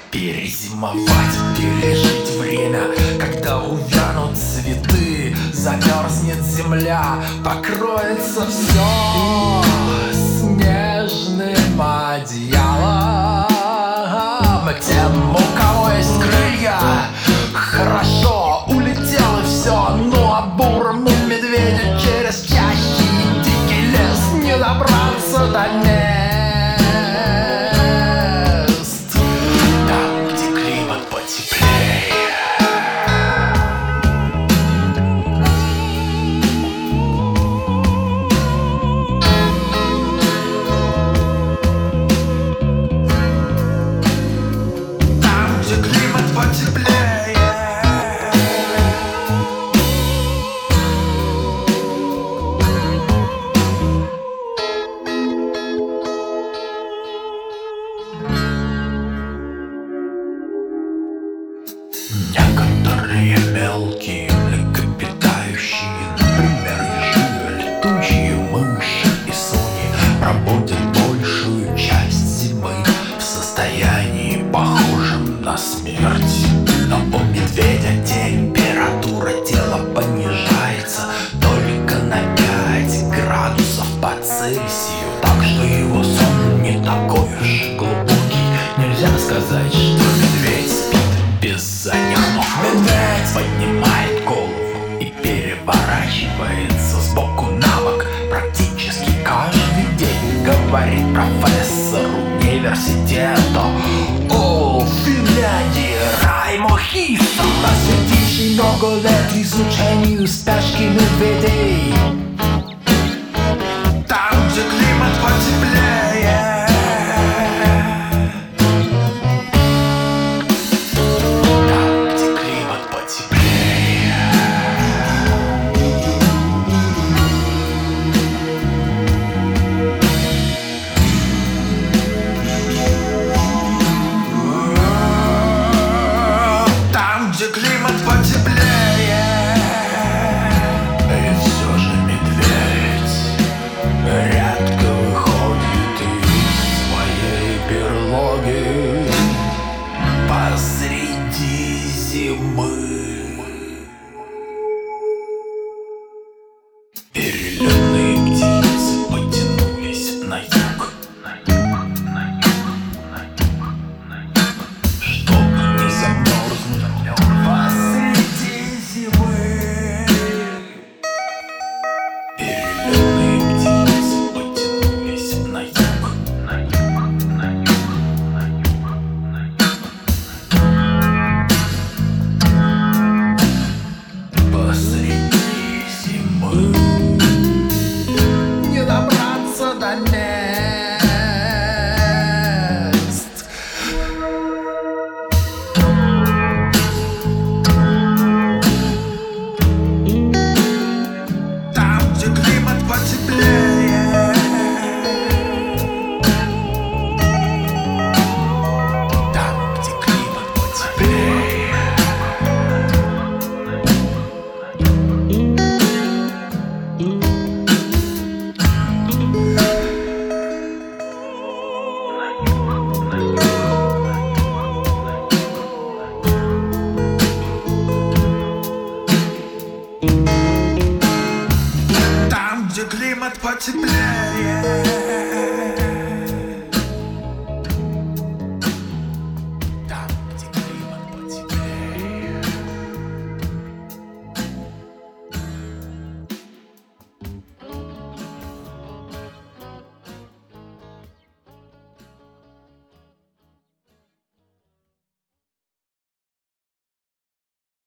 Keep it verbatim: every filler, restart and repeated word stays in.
Перезимовать, пережить время, когда увянут цветы, замерзнет земля, покроется все снежным одеялом. Тем, у кого есть крылья, хорошо, улетело все, ну а бурому медведю через чащи и дикий лес не добраться до мест. Некоторые мелкие млекопитающие, например, ежи, летучие мыши и слони, проводят большую часть зимы в состоянии, похожем на смерть. Но у медведя температура тела понижается только на пять градусов по Цельсию, так что его сон не такой уж глубокий. Нельзя сказать, что медведь спит без задних ног. Медведь поднимает голову и переворачивается сбоку на бок практически каждый день, говорит профессор университета о Финляндии Раймо Хисо, посвятивший много лет изучению спячки медведей.